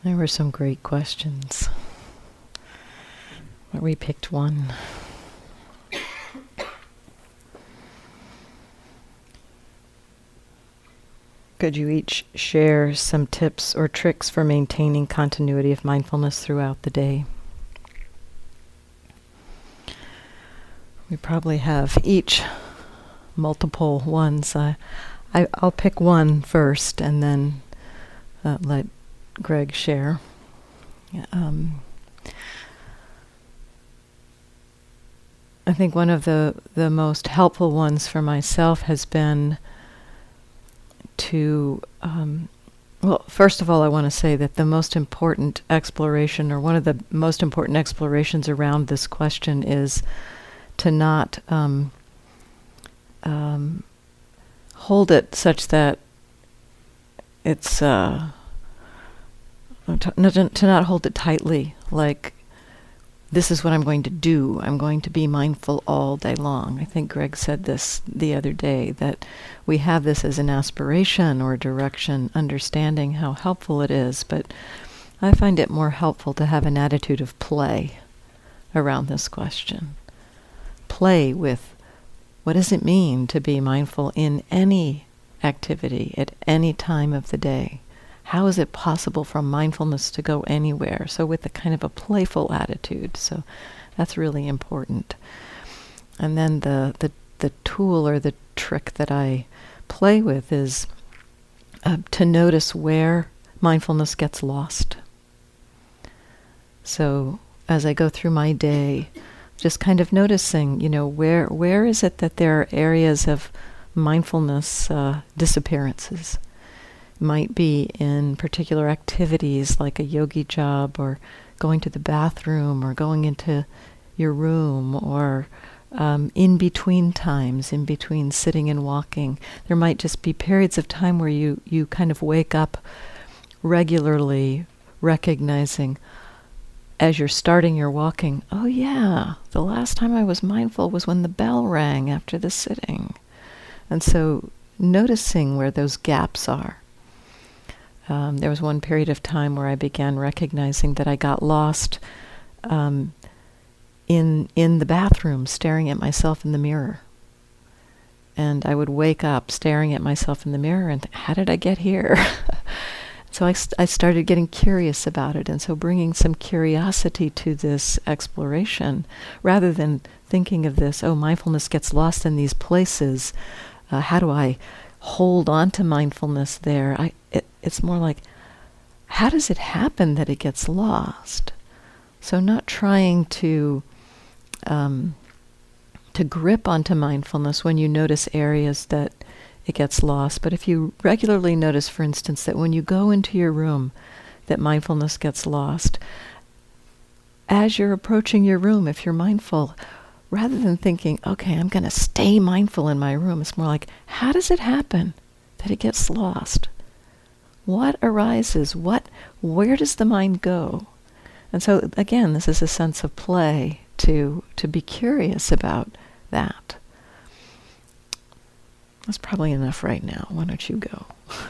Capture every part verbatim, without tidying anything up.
There were some great questions. We picked one. Could you each share some tips or tricks for maintaining continuity of mindfulness throughout the day? We probably have each multiple ones. Uh, I, I'll pick one first and then uh, let Greg share. Um, I think one of the, the most helpful ones for myself has been to, um, well, first of all, I want to say that the most important exploration, or one of the most important explorations around this question, is to not um, um, hold it such that it's, uh, to, not, to not hold it tightly, like, this is what I'm going to do. I'm going to be mindful all day long. I think Greg said this the other day, that we have this as an aspiration or direction, understanding how helpful it is, but I find it more helpful to have an attitude of play around this question. Play with, what does it mean to be mindful in any activity at any time of the day? How is it possible for mindfulness to go anywhere? So with a kind of a playful attitude. So that's really important. And then the, the, the tool or the trick that I play with is uh, to notice where mindfulness gets lost. So as I go through my day, just kind of noticing, you know, where where is it that there are areas of mindfulness uh, disappearances? Might be in particular activities like a yogi job, or going to the bathroom, or going into your room, or um, in between times, in between sitting and walking. There might just be periods of time where you, you kind of wake up regularly, recognizing as you're starting your walking, oh yeah, the last time I was mindful was when the bell rang after the sitting. And so noticing where those gaps are. Um, there was one period of time where I began recognizing that I got lost um, in in the bathroom, staring at myself in the mirror. And I would wake up staring at myself in the mirror and think, how did I get here? So I, st- I started getting curious about it. And so bringing some curiosity to this exploration, rather than thinking of this, oh, mindfulness gets lost in these places. Uh, how do I hold on to mindfulness there? I it, It's more like, how does it happen that it gets lost? So not trying to um, to grip onto mindfulness when you notice areas that it gets lost. But if you regularly notice, for instance, that when you go into your room, that mindfulness gets lost, as you're approaching your room, if you're mindful, rather than thinking, okay, I'm going to stay mindful in my room, it's more like, how does it happen that it gets lost? What arises? What, where does the mind go? And so, again, this is a sense of play to to be curious about that. That's probably enough right now. Why don't you go?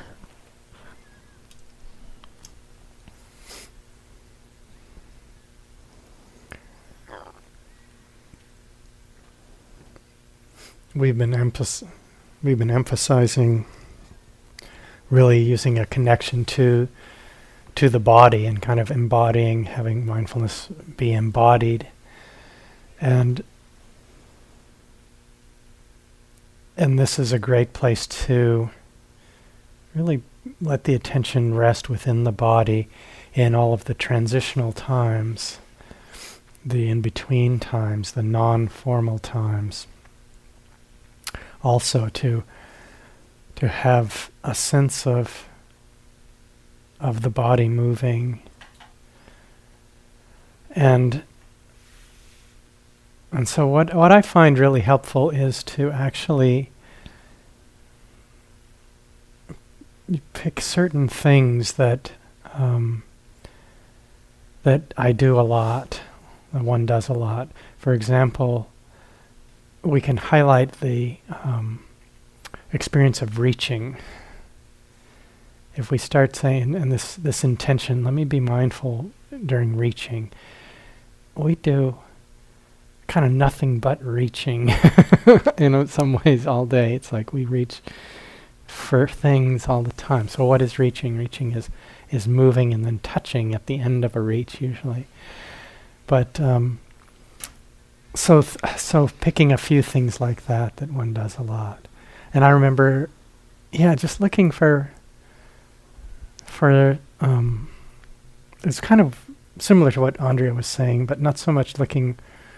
We've been emph- we've been emphasizing really using a connection to to the body and kind of embodying, having mindfulness be embodied. And and this is a great place to really let the attention rest within the body in all of the transitional times, the in-between times, the non-formal times. Also to to have a sense of of the body moving, and and so what what I find really helpful is to actually pick certain things that um, that I do a lot, that one does a lot. For example, we can highlight the um, experience of reaching. if we start saying, and this, this intention, let me be mindful during reaching, we do kind of nothing but reaching in some ways all day. It's like we reach for things all the time. So what is reaching? Reaching is, is moving and then touching at the end of a reach usually. But um, so th- so picking a few things like that that one does a lot. And I remember, yeah, just looking for, for um, it's kind of similar to what Andrea was saying, but not so much looking,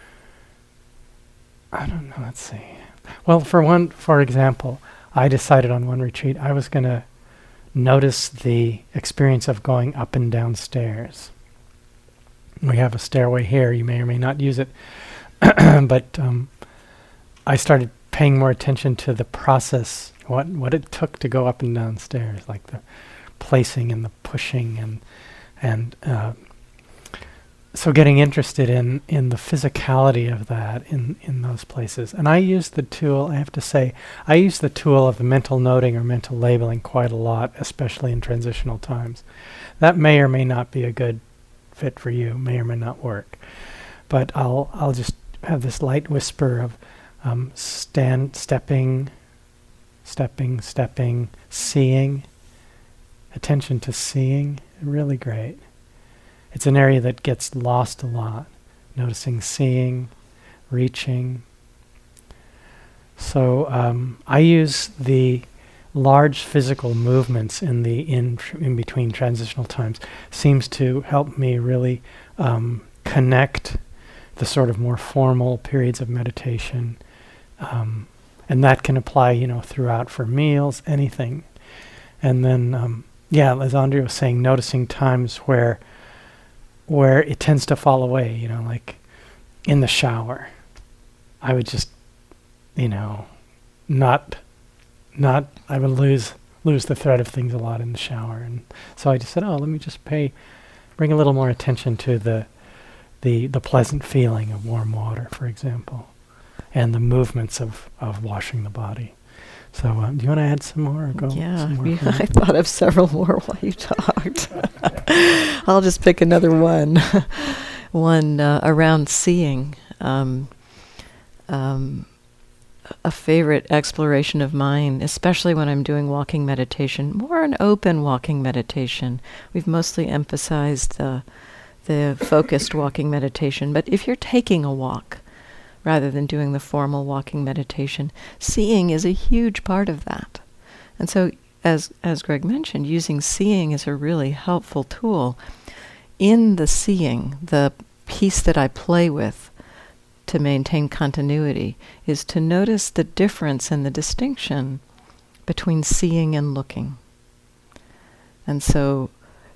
I don't know, let's see. Well, for one, for example, I decided on one retreat I was going to notice the experience of going up and down stairs. We have a stairway here, you may or may not use it, but um, I started paying more attention to the process, what what it took to go up and down stairs, like the placing and the pushing, and and uh, so getting interested in, in the physicality of that in, in those places. And I use the tool, I have to say, I use the tool of the mental noting or mental labeling quite a lot, especially in transitional times. That may or may not be a good fit for you, may or may not work. But I'll I'll just have this light whisper of um, stand, stepping, stepping, stepping, seeing, attention to seeing, really great. It's an area that gets lost a lot, noticing, seeing, reaching. So um, I use the large physical movements in the in tr- in between transitional times. Seems to help me really um, connect the sort of more formal periods of meditation, um, and that can apply, you know, throughout for meals, anything. And then, um, yeah, as Andrea was saying, noticing times where. where it tends to fall away, you know, like in the shower. I would just, you know, not, not, I would lose, lose the thread of things a lot in the shower. And so I just said, oh, let me just pay, bring a little more attention to the, the, the pleasant feeling of warm water, for example, and the movements of, of washing the body. So um, do you want to add some more? Or go yeah, some more yeah I thought of several more while you talked. I'll just pick another one. one uh, around seeing. Um, um, a favorite exploration of mine, especially when I'm doing walking meditation, more an open walking meditation. We've mostly emphasized the, the focused walking meditation, but if you're taking a walk, rather than doing the formal walking meditation, seeing is a huge part of that. And so, as as Greg mentioned, using seeing is a really helpful tool. In the seeing, the piece that I play with to maintain continuity is to notice the difference and the distinction between seeing and looking. And so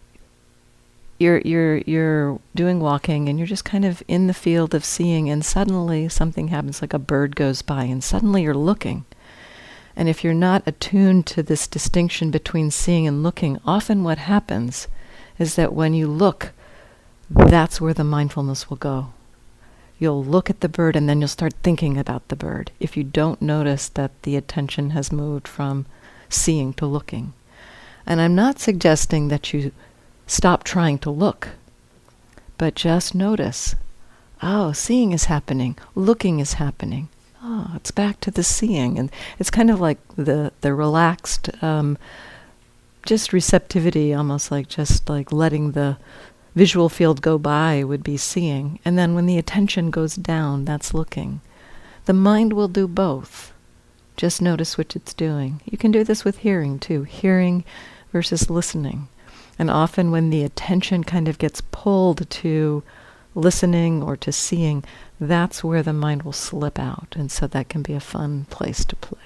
You're you're you're doing walking and you're just kind of in the field of seeing, and suddenly something happens, like a bird goes by, and suddenly you're looking. And if you're not attuned to this distinction between seeing and looking, often what happens is that when you look, that's where the mindfulness will go. You'll look at the bird and then you'll start thinking about the bird if you don't notice that the attention has moved from seeing to looking. And I'm not suggesting that you stop trying to look, but just notice, oh, seeing is happening, looking is happening. Oh, it's back to the seeing. And it's kind of like the, the relaxed, um, just receptivity, almost like just like letting the visual field go by would be seeing. And then when the attention goes down, that's looking. The mind will do both. Just notice what it's doing. You can do this with hearing too, hearing versus listening. And often when the attention kind of gets pulled to listening or to seeing, that's where the mind will slip out. And so that can be a fun place to play.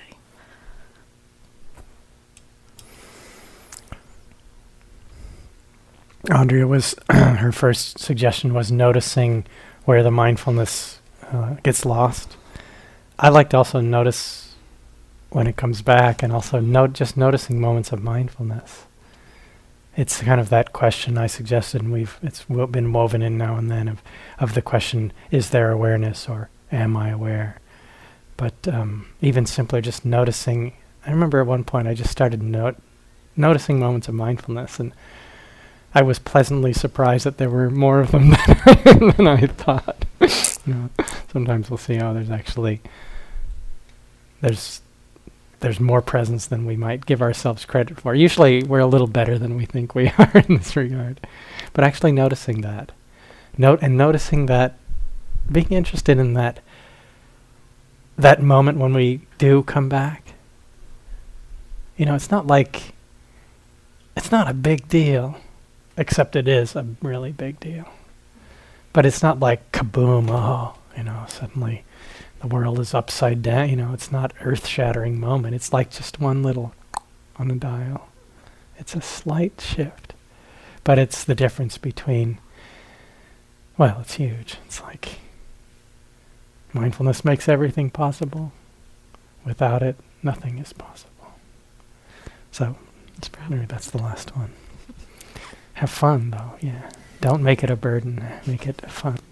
Andrea was, her first suggestion was noticing where the mindfulness uh, gets lost. I like to also notice when it comes back, and also note just noticing moments of mindfulness. It's kind of that question I suggested, and we've it's w- been woven in now and then of, of the question, is there awareness or am I aware? But um, even simpler, just noticing. I remember at one point I just started note, noticing moments of mindfulness, and I was pleasantly surprised that there were more of them than, than I thought. You know, sometimes we'll see, oh, there's actually there's there's more presence than we might give ourselves credit for. Usually we're a little better than we think we are in this regard. But actually noticing that. Note and noticing that, being interested in that that moment when we do come back. You know, it's not like, it's not a big deal, except it is a really big deal. But it's not like kaboom, oh, you know, suddenly the world is upside down. You know, it's not earth-shattering moment. It's like just one little on a dial. It's a slight shift. But it's the difference between, well, it's huge. It's like mindfulness makes everything possible. Without it, nothing is possible. So, maybe that's the last one. Have fun, though, yeah. Don't make it a burden. Make it fun.